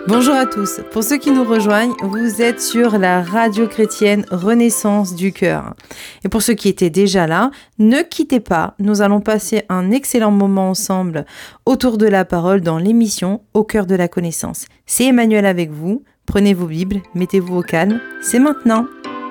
Bonjour à tous, pour ceux qui nous rejoignent, vous êtes sur la radio chrétienne Renaissance du Cœur. Et pour ceux qui étaient déjà là, ne quittez pas, nous allons passer un excellent moment ensemble autour de la parole dans l'émission Au cœur de la connaissance. C'est Emmanuel avec vous, prenez vos Bibles, mettez-vous au calme, c'est maintenant.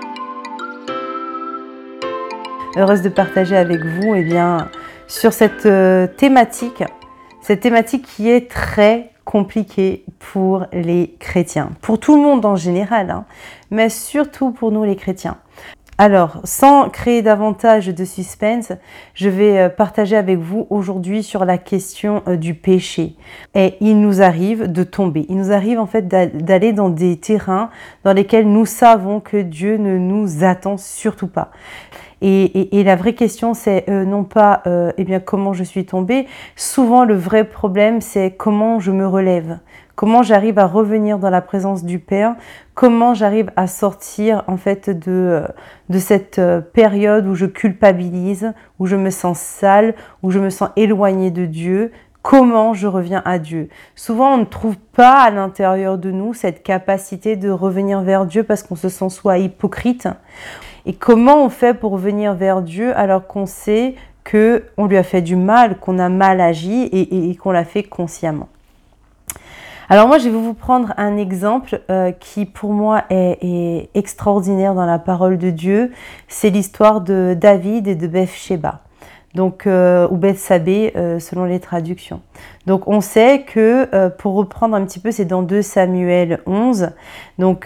Heureuse de partager avec vous sur cette thématique qui est très compliquée pour les chrétiens, pour tout le monde en général, mais surtout pour nous les chrétiens. Alors, sans créer davantage de suspense, je vais partager avec vous aujourd'hui sur la question du péché. Et il nous arrive de tomber, il nous arrive en fait d'aller dans des terrains dans lesquels nous savons que Dieu ne nous attend surtout pas. Et la vraie question, c'est non pas comment je suis tombée. Souvent, le vrai problème, c'est comment je me relève, comment j'arrive à revenir dans la présence du Père, comment j'arrive à sortir en fait de cette période où je culpabilise, où je me sens sale, où je me sens éloignée de Dieu. Comment je reviens à Dieu? Souvent, on ne trouve pas à l'intérieur de nous cette capacité de revenir vers Dieu parce qu'on se sent soit hypocrite. Et comment on fait pour venir vers Dieu alors qu'on sait qu'on lui a fait du mal, qu'on a mal agi et qu'on l'a fait consciemment? Alors moi, je vais vous prendre un exemple qui pour moi est extraordinaire dans la parole de Dieu. C'est l'histoire de David et de Bathsheba. Donc, ou Bethsabée selon les traductions. Donc on sait que, pour reprendre un petit peu, c'est dans 2 Samuel 11. Donc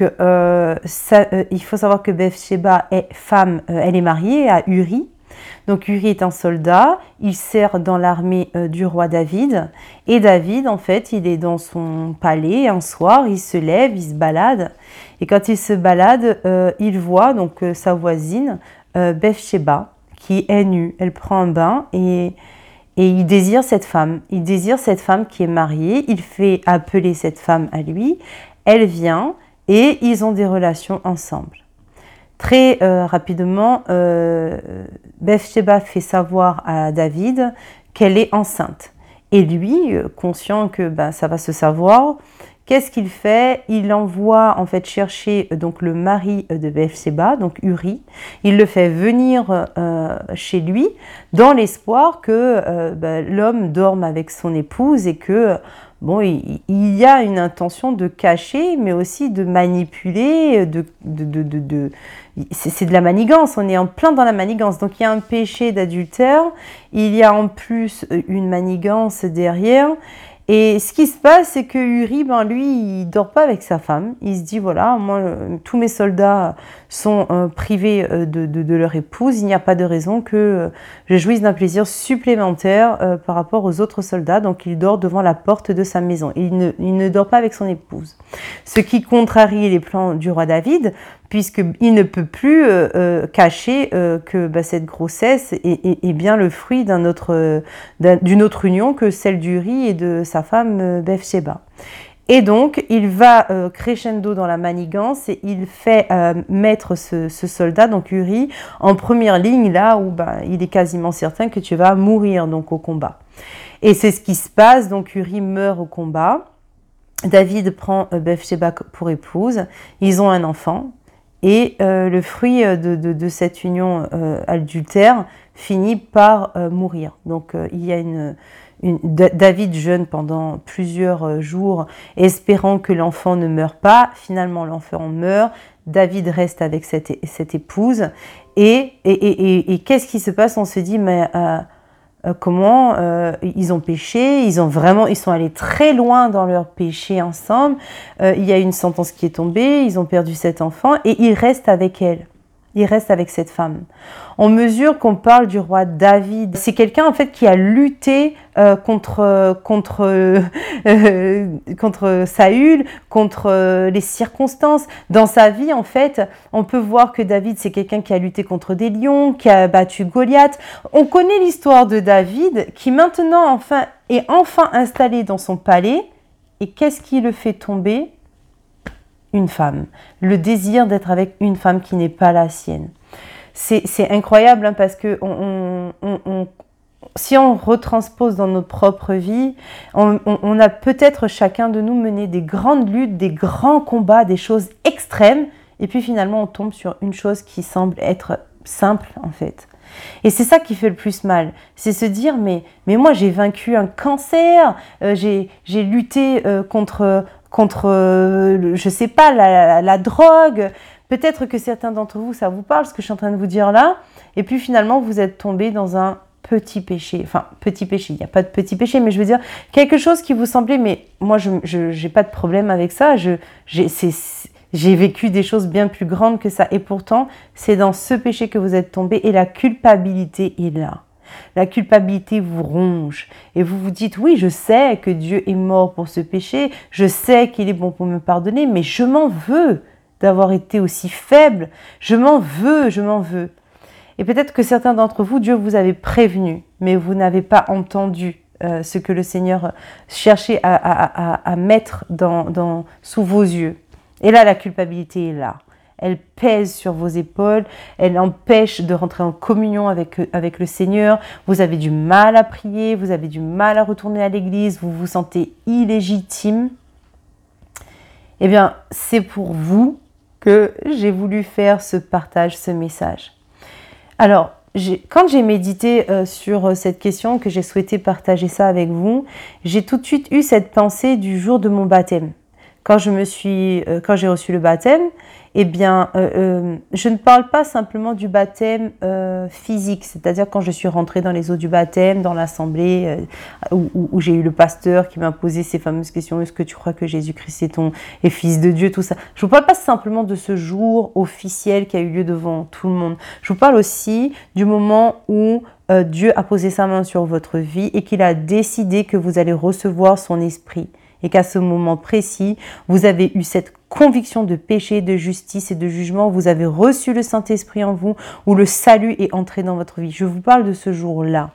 il faut savoir que Bathsheba est femme, elle est mariée à Uri. Donc Uri est un soldat, il sert dans l'armée du roi David. Et David, en fait, il est dans son palais un soir, il se lève, il se balade. Et quand il se balade, il voit donc sa voisine, Bathsheba, qui est nue. Elle prend un bain et il désire cette femme. Il désire cette femme qui est mariée. Il fait appeler cette femme à lui. Elle vient et ils ont des relations ensemble. Très rapidement, Bathsheba fait savoir à David qu'elle est enceinte. Et lui, conscient que ça va se savoir, qu'est-ce qu'il fait? Il envoie en fait chercher donc le mari de Bathsheba, donc Uri. Il le fait venir chez lui dans l'espoir que l'homme dorme avec son épouse et que il y a une intention de cacher, mais aussi de manipuler, c'est de la manigance, on est en plein dans la manigance. Donc il y a un péché d'adultère, il y a en plus une manigance derrière. Et ce qui se passe, c'est que Uri, lui, il dort pas avec sa femme. Il se dit, voilà, moi, tous mes soldats sont privés de leur épouse. Il n'y a pas de raison que je jouisse d'un plaisir supplémentaire par rapport aux autres soldats. Donc, il dort devant la porte de sa maison. Il ne dort pas avec son épouse. Ce qui contrarie les plans du roi David, puisqu'il ne peut plus cacher que cette grossesse est bien le fruit d'une autre union que celle d'Uri et de sa femme Bathsheba. Et donc, il va crescendo dans la manigance et il fait mettre ce soldat, donc Uri, en première ligne, là où il est quasiment certain que tu vas mourir donc, au combat. Et c'est ce qui se passe, donc Uri meurt au combat. David prend Bathsheba pour épouse, ils ont un enfant. Et le fruit de cette union adultère finit par mourir. Donc il y a David jeûne pendant plusieurs jours, espérant que l'enfant ne meure pas. Finalement, l'enfant meurt. David reste avec cette épouse. Et qu'est-ce qui se passe? On se dit, mais comment ils ont péché, ils sont allés très loin dans leur péché ensemble. Il y a une sentence qui est tombée, ils ont perdu cet enfant et ils restent avec elle. Il reste avec cette femme. On mesure qu'on parle du roi David. C'est quelqu'un en fait qui a lutté contre Saül, contre les circonstances. Dans sa vie, en fait, on peut voir que David, c'est quelqu'un qui a lutté contre des lions, qui a battu Goliath. On connaît l'histoire de David qui maintenant est enfin installé dans son palais. Et qu'est-ce qui le fait tomber ? Une femme, le désir d'être avec une femme qui n'est pas la sienne. C'est incroyable parce que si on retranspose dans notre propre vie, on a peut-être chacun de nous mené des grandes luttes, des grands combats, des choses extrêmes, et puis finalement on tombe sur une chose qui semble être simple en fait. Et c'est ça qui fait le plus mal, c'est se dire mais moi j'ai vaincu un cancer, j'ai lutté contre je sais pas, la drogue. Peut-être que certains d'entre vous, ça vous parle, ce que je suis en train de vous dire là, et puis finalement vous êtes tombé dans un petit péché, enfin petit péché, il n'y a pas de petit péché, mais je veux dire quelque chose qui vous semblait, mais moi je n'ai pas de problème avec ça, j'ai vécu des choses bien plus grandes que ça, et pourtant c'est dans ce péché que vous êtes tombé, et la culpabilité est là. La culpabilité vous ronge et vous vous dites oui, je sais que Dieu est mort pour ce péché, je sais qu'il est bon pour me pardonner, mais je m'en veux d'avoir été aussi faible, je m'en veux. Et peut-être que certains d'entre vous, Dieu vous avait prévenu, mais vous n'avez pas entendu ce que le Seigneur cherchait à mettre sous vos yeux. Et là, la culpabilité est là. Elle pèse sur vos épaules, elle empêche de rentrer en communion avec le Seigneur. Vous avez du mal à prier, vous avez du mal à retourner à l'église, vous vous sentez illégitime. Eh bien, c'est pour vous que j'ai voulu faire ce partage, ce message. Alors, quand j'ai médité sur cette question, que j'ai souhaité partager ça avec vous, j'ai tout de suite eu cette pensée du jour de mon baptême. Quand j'ai reçu le baptême, eh bien, je ne parle pas simplement du baptême physique, c'est-à-dire quand je suis rentrée dans les eaux du baptême, dans l'assemblée, où j'ai eu le pasteur qui m'a posé ces fameuses questions, est-ce que tu crois que Jésus-Christ est fils de Dieu, tout ça. Je ne vous parle pas simplement de ce jour officiel qui a eu lieu devant tout le monde. Je vous parle aussi du moment où Dieu a posé sa main sur votre vie et qu'il a décidé que vous allez recevoir son esprit. Et qu'à ce moment précis, vous avez eu cette conviction de péché, de justice et de jugement, vous avez reçu le Saint-Esprit en vous, où le salut est entré dans votre vie. Je vous parle de ce jour-là.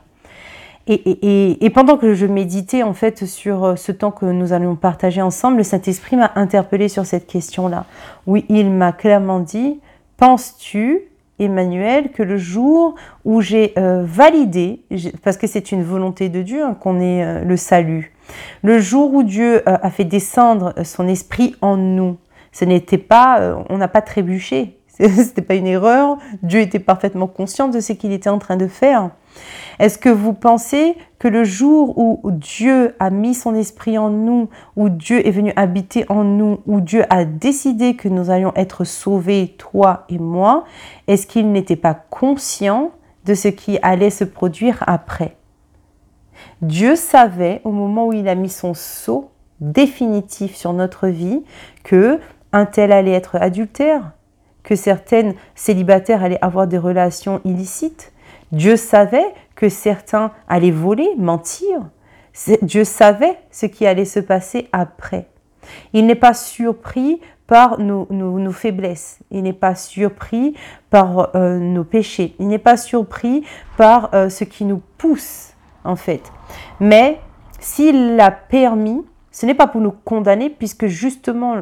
Et pendant que je méditais en fait sur ce temps que nous allions partager ensemble, le Saint-Esprit m'a interpellée sur cette question-là. Oui, il m'a clairement dit, penses-tu, Emmanuel, que le jour où j'ai validé, parce que c'est une volonté de Dieu qu'on ait le salut, le jour où Dieu a fait descendre son esprit en nous, ce n'était pas, on n'a pas trébuché, c'était pas une erreur, Dieu était parfaitement conscient de ce qu'il était en train de faire. Est-ce que vous pensez que le jour où Dieu a mis son esprit en nous, où Dieu est venu habiter en nous, où Dieu a décidé que nous allions être sauvés, toi et moi, est-ce qu'il n'était pas conscient de ce qui allait se produire après ? Dieu savait, au moment où il a mis son sceau définitif sur notre vie, que un tel allait être adultère, que certaines célibataires allaient avoir des relations illicites. Dieu savait que certains allaient voler, mentir. Dieu savait ce qui allait se passer après. Il n'est pas surpris par nos faiblesses. Il n'est pas surpris par nos péchés. Il n'est pas surpris par ce qui nous pousse, en fait. Mais s'il l'a permis, ce n'est pas pour nous condamner, puisque justement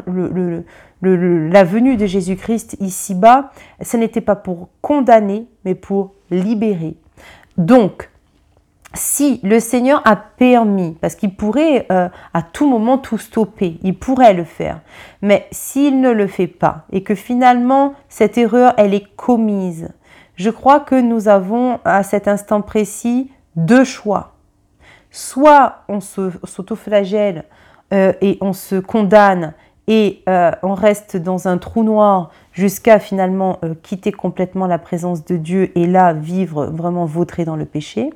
la venue de Jésus-Christ ici-bas, ce n'était pas pour condamner, mais pour libérer. Donc, si le Seigneur a permis, parce qu'il pourrait à tout moment tout stopper, il pourrait le faire, mais s'il ne le fait pas, et que finalement cette erreur, elle est commise, je crois que nous avons à cet instant précis deux choix. Soit on s'autoflagelle et on se condamne et on reste dans un trou noir jusqu'à finalement quitter complètement la présence de Dieu et là vivre vraiment vautré dans le péché.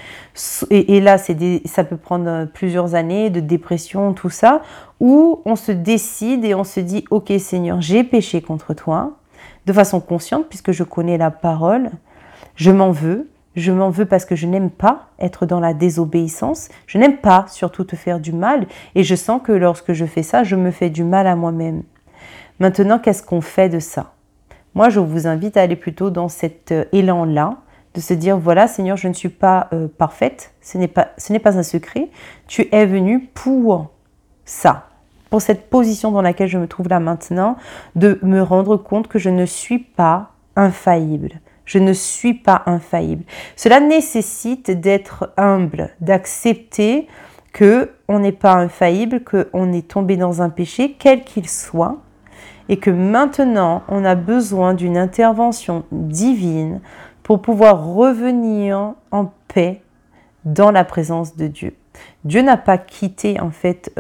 Et là, ça peut prendre plusieurs années de dépression, tout ça, où on se décide et on se dit « Ok Seigneur, j'ai péché contre toi » de façon consciente puisque je connais la parole, je m'en veux. Je m'en veux parce que je n'aime pas être dans la désobéissance. Je n'aime pas surtout te faire du mal. Et je sens que lorsque je fais ça, je me fais du mal à moi-même. Maintenant, qu'est-ce qu'on fait de ça ? Moi, je vous invite à aller plutôt dans cet élan-là, de se dire, voilà, Seigneur, je ne suis pas parfaite. Ce n'est pas un secret. Tu es venu pour ça, pour cette position dans laquelle je me trouve là maintenant, de me rendre compte que je ne suis pas infaillible. Je ne suis pas infaillible. Cela nécessite d'être humble, d'accepter qu'on n'est pas infaillible, qu'on est tombé dans un péché, quel qu'il soit, et que maintenant, on a besoin d'une intervention divine pour pouvoir revenir en paix dans la présence de Dieu. Dieu n'a pas quitté en fait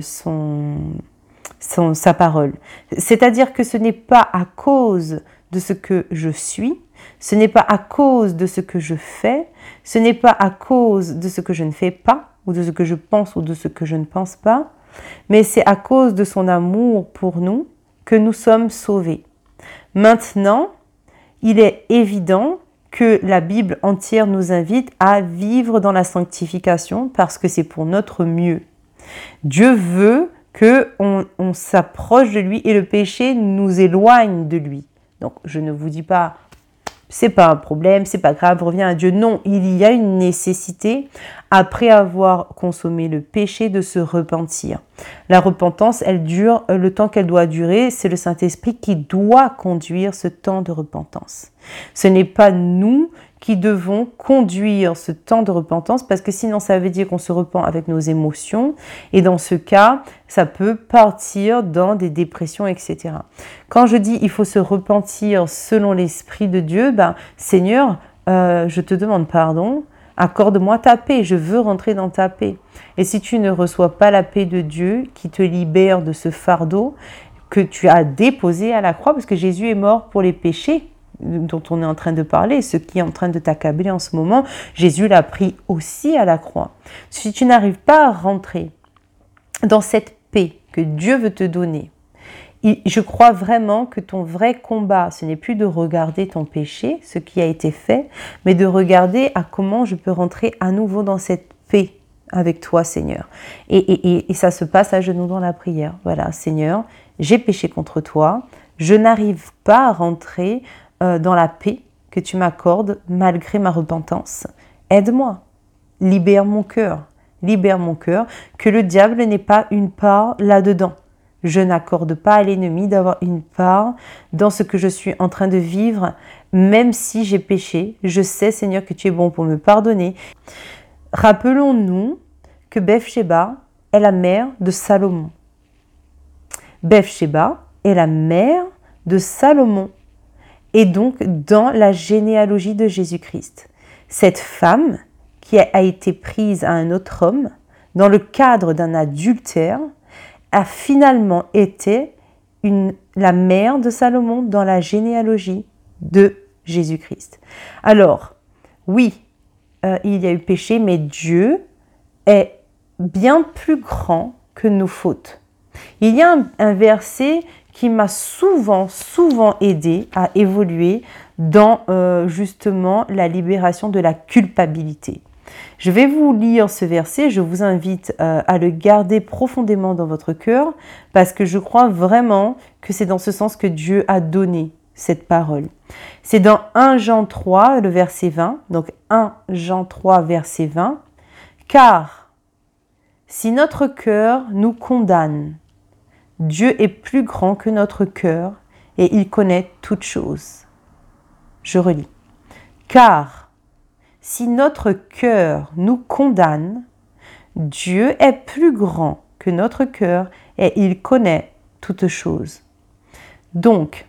sa parole. C'est-à-dire que ce n'est pas à cause de ce que je suis, ce n'est pas à cause de ce que je fais, ce n'est pas à cause de ce que je ne fais pas, ou de ce que je pense ou de ce que je ne pense pas, mais c'est à cause de son amour pour nous que nous sommes sauvés. Maintenant, il est évident que la Bible entière nous invite à vivre dans la sanctification parce que c'est pour notre mieux. Dieu veut qu'on s'approche de lui et le péché nous éloigne de lui. Donc, je ne vous dis pas, c'est pas un problème, c'est pas grave, reviens à Dieu. Non, il y a une nécessité, après avoir consommé le péché, de se repentir. La repentance, elle dure le temps qu'elle doit durer. C'est le Saint-Esprit qui doit conduire ce temps de repentance. Ce n'est pas nous qui devons conduire ce temps de repentance parce que sinon ça veut dire qu'on se repent avec nos émotions et dans ce cas, ça peut partir dans des dépressions, etc. Quand je dis il faut se repentir selon l'Esprit de Dieu, Seigneur, je te demande pardon, accorde-moi ta paix, je veux rentrer dans ta paix. Et si tu ne reçois pas la paix de Dieu qui te libère de ce fardeau que tu as déposé à la croix, parce que Jésus est mort pour les péchés, dont on est en train de parler, ce qui est en train de t'accabler en ce moment, Jésus l'a pris aussi à la croix. Si tu n'arrives pas à rentrer dans cette paix que Dieu veut te donner, je crois vraiment que ton vrai combat, ce n'est plus de regarder ton péché, ce qui a été fait, mais de regarder à comment je peux rentrer à nouveau dans cette paix avec toi, Seigneur. Et ça se passe à genoux dans la prière. Voilà, Seigneur, j'ai péché contre toi, je n'arrive pas à rentrer dans la paix que tu m'accordes malgré ma repentance. Aide-moi, libère mon cœur, que le diable n'ait pas une part là-dedans. Je n'accorde pas à l'ennemi d'avoir une part dans ce que je suis en train de vivre, même si j'ai péché. Je sais, Seigneur, que tu es bon pour me pardonner. Rappelons-nous que Bathsheba est la mère de Salomon. Bathsheba est la mère de Salomon. Et donc dans la généalogie de Jésus-Christ. Cette femme qui a été prise à un autre homme dans le cadre d'un adultère a finalement été la mère de Salomon dans la généalogie de Jésus-Christ. Alors, oui, il y a eu péché, mais Dieu est bien plus grand que nos fautes. Il y a un verset qui m'a souvent aidé à évoluer dans justement la libération de la culpabilité. Je vais vous lire ce verset, je vous invite à le garder profondément dans votre cœur parce que je crois vraiment que c'est dans ce sens que Dieu a donné cette parole. C'est dans 1 Jean 3, le verset 20, donc 1 Jean 3, verset 20, « Car si notre cœur nous condamne, Dieu est plus grand que notre cœur et il connaît toutes choses. » Je relis. « Car si notre cœur nous condamne, Dieu est plus grand que notre cœur et il connaît toutes choses. » Donc,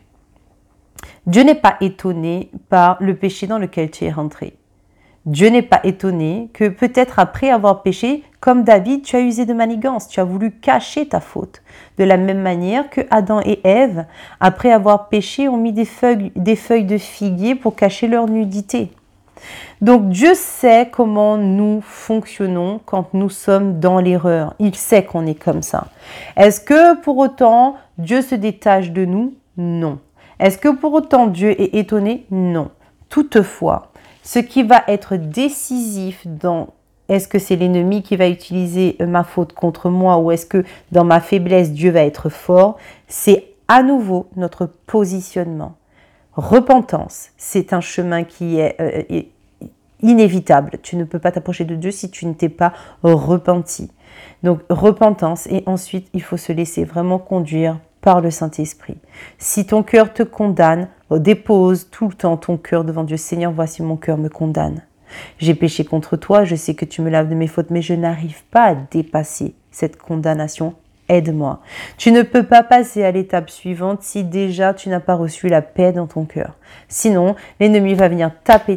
Dieu n'est pas étonné par le péché dans lequel tu es rentré. Dieu n'est pas étonné que peut-être après avoir péché, comme David, tu as usé de manigance, tu as voulu cacher ta faute. De la même manière que Adam et Ève, après avoir péché, ont mis des feuilles de figuier pour cacher leur nudité. Donc Dieu sait comment nous fonctionnons quand nous sommes dans l'erreur. Il sait qu'on est comme ça. Est-ce que pour autant Dieu se détache de nous? Non. Est-ce que pour autant Dieu est étonné? Non. Toutefois, ce qui va être décisif dans est-ce que c'est l'ennemi qui va utiliser ma faute contre moi ou est-ce que dans ma faiblesse Dieu va être fort, c'est à nouveau notre positionnement. Repentance, c'est un chemin qui est inévitable. Tu ne peux pas t'approcher de Dieu si tu ne t'es pas repenti. Donc repentance et ensuite il faut se laisser vraiment conduire par le Saint-Esprit. Si ton cœur te condamne, Dépose tout le temps ton cœur devant Dieu. Seigneur, voici mon cœur me condamne. J'ai péché contre toi, je sais que tu me laves de mes fautes, mais je n'arrive pas à dépasser cette condamnation. Aide-moi. Tu ne peux pas passer à l'étape suivante si déjà tu n'as pas reçu la paix dans ton cœur. Sinon, l'ennemi va venir taper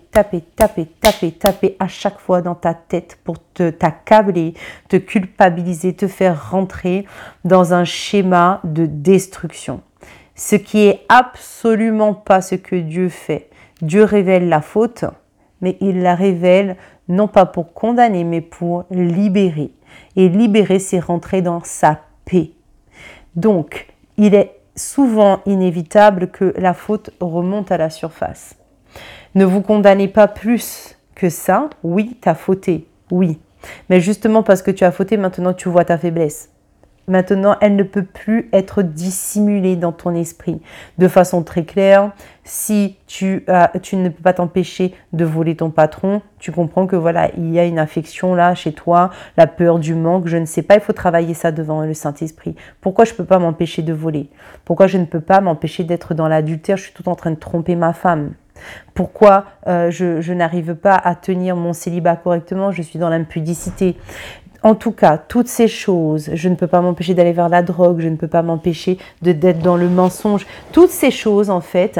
à chaque fois dans ta tête pour t'accabler, te culpabiliser, te faire rentrer dans un schéma de destruction. Ce qui est absolument pas ce que Dieu fait. Dieu révèle la faute, mais il la révèle non pas pour condamner, mais pour libérer. Et libérer, c'est rentrer dans sa paix. Donc, il est souvent inévitable que la faute remonte à la surface. Ne vous condamnez pas plus que ça. Oui, tu as fauté, oui. Mais justement parce que tu as fauté, maintenant tu vois ta faiblesse. Maintenant, elle ne peut plus être dissimulée dans ton esprit. De façon très claire, si tu ne peux pas t'empêcher de voler ton patron, tu comprends que voilà, il y a une affection là chez toi, la peur du manque, je ne sais pas, il faut travailler ça devant le Saint-Esprit. Pourquoi je ne peux pas m'empêcher de voler? Pourquoi je ne peux pas m'empêcher d'être dans l'adultère? Je suis tout en train de tromper ma femme. Pourquoi je n'arrive pas à tenir mon célibat correctement? Je suis dans l'impudicité. En tout cas, toutes ces choses, je ne peux pas m'empêcher d'aller vers la drogue, je ne peux pas m'empêcher d'être dans le mensonge. Toutes ces choses, en fait,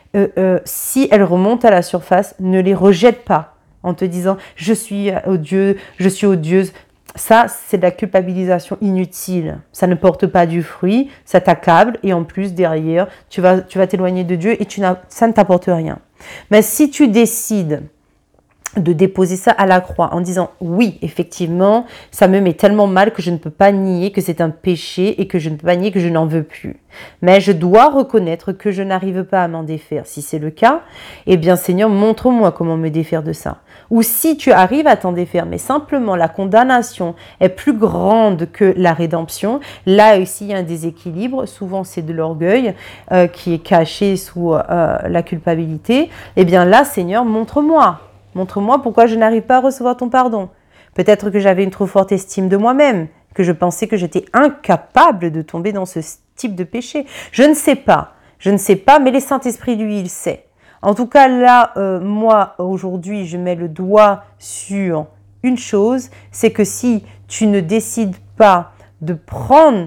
si elles remontent à la surface, ne les rejette pas en te disant « je suis odieux, je suis odieuse ». Ça, c'est de la culpabilisation inutile. Ça ne porte pas du fruit, ça t'accable et en plus, derrière, tu vas t'éloigner de Dieu et ça ne t'apporte rien. Mais si tu décides de déposer ça à la croix en disant oui, effectivement, ça me met tellement mal que je ne peux pas nier que c'est un péché et que je ne peux pas nier que je n'en veux plus. Mais je dois reconnaître que je n'arrive pas à m'en défaire. Si c'est le cas, eh bien Seigneur, montre-moi comment me défaire de ça. Ou si tu arrives à t'en défaire, mais simplement la condamnation est plus grande que la rédemption, là aussi il y a un déséquilibre, souvent c'est de l'orgueil qui est caché sous la culpabilité, eh bien là Seigneur, montre-moi. Montre-moi pourquoi je n'arrive pas à recevoir ton pardon. Peut-être que j'avais une trop forte estime de moi-même, que je pensais que j'étais incapable de tomber dans ce type de péché. Je ne sais pas, mais le Saint-Esprit, lui, il sait. En tout cas, là, moi, aujourd'hui, je mets le doigt sur une chose, c'est que si tu ne décides pas de prendre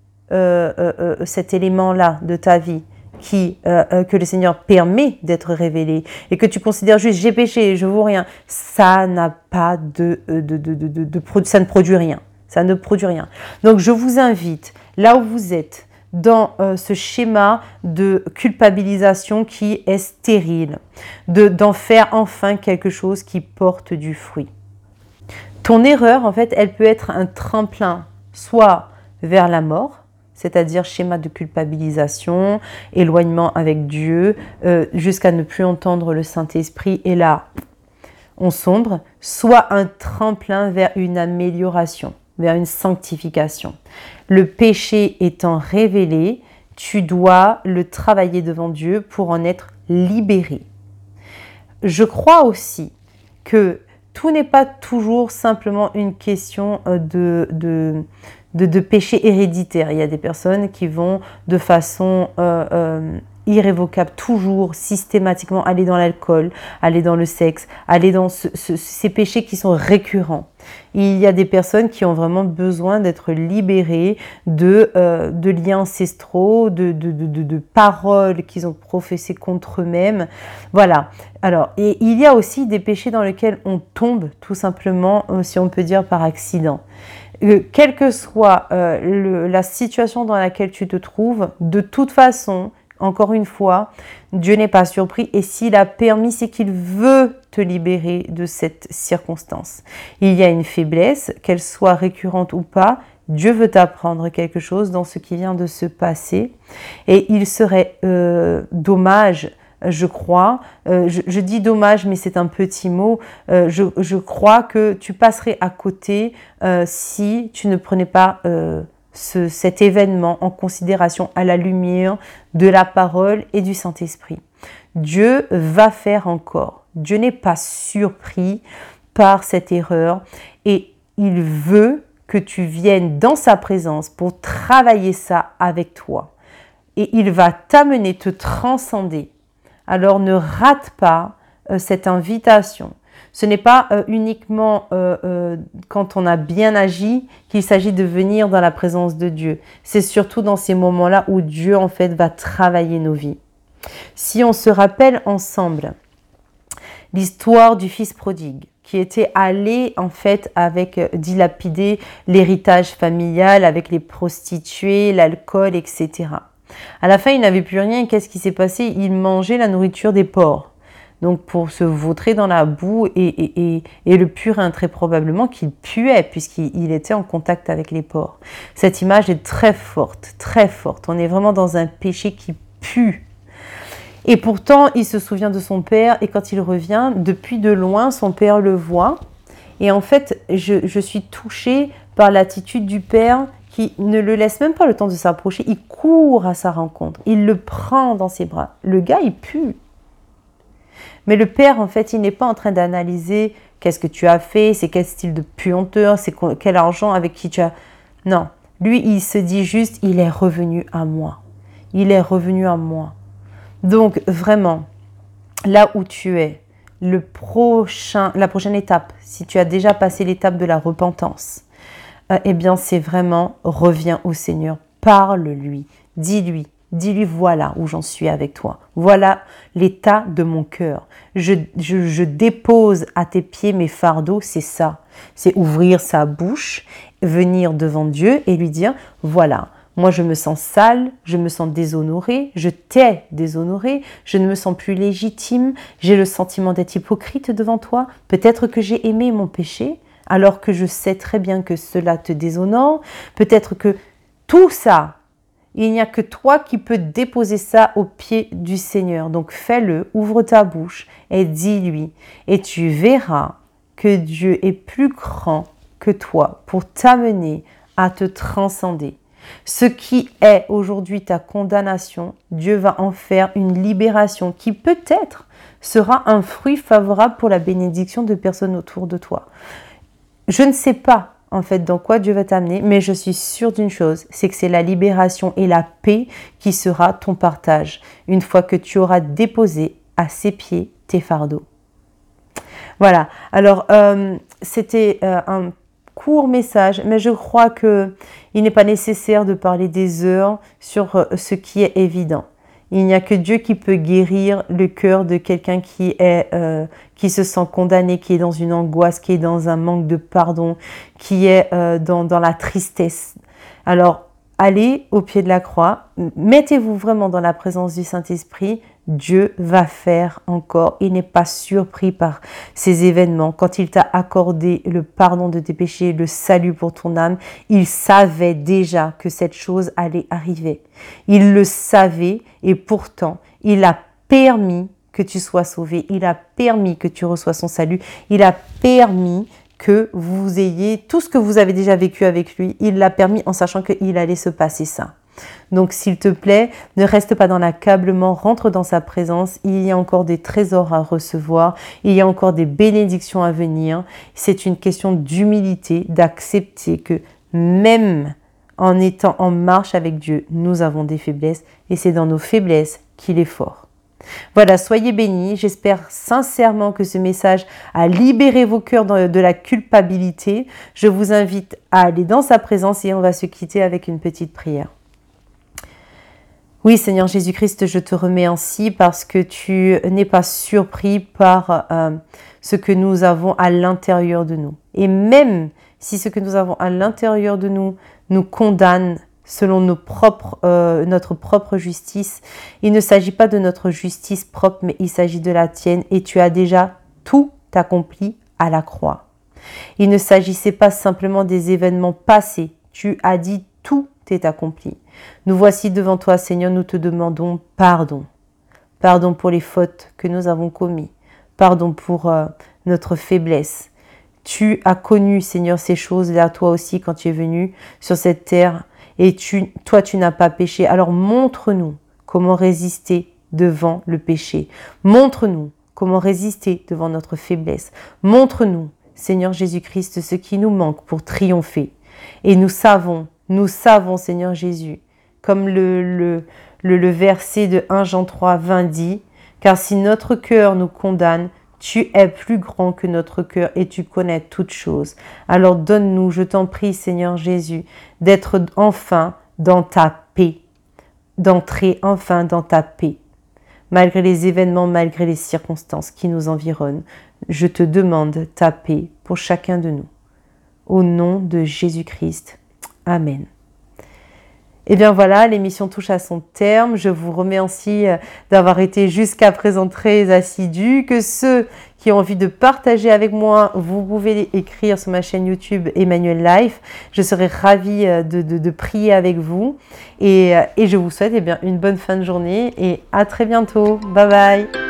cet élément-là de ta vie, que le Seigneur permet d'être révélé et que tu considères juste j'ai péché, je vaux rien, ça n'a pas ça ne produit rien. Ça ne produit rien. Donc je vous invite, là où vous êtes, dans ce schéma de culpabilisation qui est stérile, d'en faire enfin quelque chose qui porte du fruit. Ton erreur, en fait, elle peut être un tremplin, soit vers la mort, c'est-à-dire schéma de culpabilisation, éloignement avec Dieu, jusqu'à ne plus entendre le Saint-Esprit, et là, on sombre, soit un tremplin vers une amélioration, vers une sanctification. Le péché étant révélé, tu dois le travailler devant Dieu pour en être libéré. Je crois aussi que tout n'est pas toujours simplement une question de péché héréditaire. Il y a des personnes qui vont de façon irrévocable, toujours, systématiquement aller dans l'alcool, aller dans le sexe, aller dans ces péchés qui sont récurrents. Il y a des personnes qui ont vraiment besoin d'être libérées de liens ancestraux, de paroles qu'ils ont professées contre eux-mêmes. Voilà. Alors, et il y a aussi des péchés dans lesquels on tombe tout simplement, si on peut dire, par accident. Quelle que soit la situation dans laquelle tu te trouves, de toute façon, encore une fois, Dieu n'est pas surpris et s'il a permis, c'est qu'il veut te libérer de cette circonstance. Il y a une faiblesse, qu'elle soit récurrente ou pas, Dieu veut t'apprendre quelque chose dans ce qui vient de se passer et il serait dommage, je crois, je dis dommage mais c'est un petit mot, je crois que tu passerais à côté si tu ne prenais pas cet événement en considération à la lumière de la parole et du Saint-Esprit. Dieu va faire encore. Dieu n'est pas surpris par cette erreur et il veut que tu viennes dans sa présence pour travailler ça avec toi. et il va t'amener, te transcender. Alors ne rate pas cette invitation. Ce n'est pas uniquement quand on a bien agi qu'il s'agit de venir dans la présence de Dieu. C'est surtout dans ces moments-là où Dieu en fait va travailler nos vies. Si on se rappelle ensemble l'histoire du fils prodigue qui était allé en fait avec dilapider l'héritage familial avec les prostituées, l'alcool, etc. À la fin, il n'avait plus rien et qu'est-ce qui s'est passé? Il mangeait la nourriture des porcs. Donc pour se vautrer dans la boue et le purin, très probablement qu'il puait puisqu'il était en contact avec les porcs. Cette image est très forte, très forte. On est vraiment dans un péché qui pue. Et pourtant, il se souvient de son père et quand il revient, depuis de loin, son père le voit. Et en fait, je suis touchée par l'attitude du père qui ne le laisse même pas le temps de s'approcher. Il court à sa rencontre, il le prend dans ses bras. Le gars, il pue. Mais le père, en fait, il n'est pas en train d'analyser qu'est-ce que tu as fait, c'est quel style de puanteur, c'est quel argent avec qui tu as... Non, lui, il se dit juste, il est revenu à moi. Il est revenu à moi. Donc, vraiment, là où tu es, la prochaine étape, si tu as déjà passé l'étape de la repentance, eh bien, c'est vraiment, reviens au Seigneur, parle-lui, dis-lui, voilà où j'en suis avec toi. Voilà l'état de mon cœur. Je dépose à tes pieds mes fardeaux, c'est ça. C'est ouvrir sa bouche, venir devant Dieu et lui dire, voilà, moi je me sens sale, je me sens déshonorée, je t'ai déshonorée, je ne me sens plus légitime, j'ai le sentiment d'être hypocrite devant toi. Peut-être que j'ai aimé mon péché, alors que je sais très bien que cela te déshonore. Peut-être que tout ça, il n'y a que toi qui peux déposer ça aux pieds du Seigneur. Donc fais-le, ouvre ta bouche et dis-lui. Et tu verras que Dieu est plus grand que toi pour t'amener à te transcender. Ce qui est aujourd'hui ta condamnation, Dieu va en faire une libération qui peut-être sera un fruit favorable pour la bénédiction de personnes autour de toi. Je ne sais pas en fait dans quoi Dieu va t'amener, mais je suis sûre d'une chose, c'est que c'est la libération et la paix qui sera ton partage une fois que tu auras déposé à ses pieds tes fardeaux. Voilà, alors c'était un court message, mais je crois qu'il n'est pas nécessaire de parler des heures sur ce qui est évident. Il n'y a que Dieu qui peut guérir le cœur de quelqu'un qui se sent condamné, qui est dans une angoisse, qui est dans un manque de pardon, qui est dans la tristesse. Alors, allez au pied de la croix, mettez-vous vraiment dans la présence du Saint-Esprit. Dieu va faire encore. Il n'est pas surpris par ces événements. Quand il t'a accordé le pardon de tes péchés, le salut pour ton âme, il savait déjà que cette chose allait arriver. Il le savait et pourtant, il a permis que tu sois sauvé. Il a permis que tu reçois son salut. Il a permis que vous ayez tout ce que vous avez déjà vécu avec lui. Il l'a permis en sachant qu'il allait se passer ça. Donc, s'il te plaît, ne reste pas dans l'accablement, rentre dans sa présence. Il y a encore des trésors à recevoir. Il y a encore des bénédictions à venir. C'est une question d'humilité, d'accepter que même en étant en marche avec Dieu, nous avons des faiblesses et c'est dans nos faiblesses qu'il est fort. Voilà, soyez bénis. J'espère sincèrement que ce message a libéré vos cœurs de la culpabilité. Je vous invite à aller dans sa présence et on va se quitter avec une petite prière. Oui, Seigneur Jésus-Christ, je te remets ainsi parce que tu n'es pas surpris par ce que nous avons à l'intérieur de nous. Et même si ce que nous avons à l'intérieur de nous nous condamne selon notre propre justice, il ne s'agit pas de notre justice propre, mais il s'agit de la tienne et tu as déjà tout accompli à la croix. Il ne s'agissait pas simplement des événements passés, tu as dit tout est accompli. Nous voici devant toi, Seigneur, nous te demandons pardon. Pardon pour les fautes que nous avons commises. Pardon pour notre faiblesse. Tu as connu, Seigneur, ces choses-là, toi aussi, quand tu es venu sur cette terre. Et toi, tu n'as pas péché. Alors montre-nous comment résister devant le péché. Montre-nous comment résister devant notre faiblesse. Montre-nous, Seigneur Jésus-Christ, ce qui nous manque pour triompher. Et nous savons, Seigneur Jésus, comme le Le verset de 1 Jean 3, 20 dit « Car si notre cœur nous condamne, tu es plus grand que notre cœur et tu connais toutes choses. Alors donne-nous, je t'en prie, Seigneur Jésus, d'être enfin dans ta paix, d'entrer enfin dans ta paix. Malgré les événements, malgré les circonstances qui nous environnent, je te demande ta paix pour chacun de nous. Au nom de Jésus-Christ. Amen. Et bien voilà, l'émission touche à son terme. Je vous remercie d'avoir été jusqu'à présent très assidus. Que ceux qui ont envie de partager avec moi, vous pouvez écrire sur ma chaîne YouTube Emmanuel Life. Je serai ravie de prier avec vous. Et je vous souhaite une bonne fin de journée et à très bientôt. Bye bye.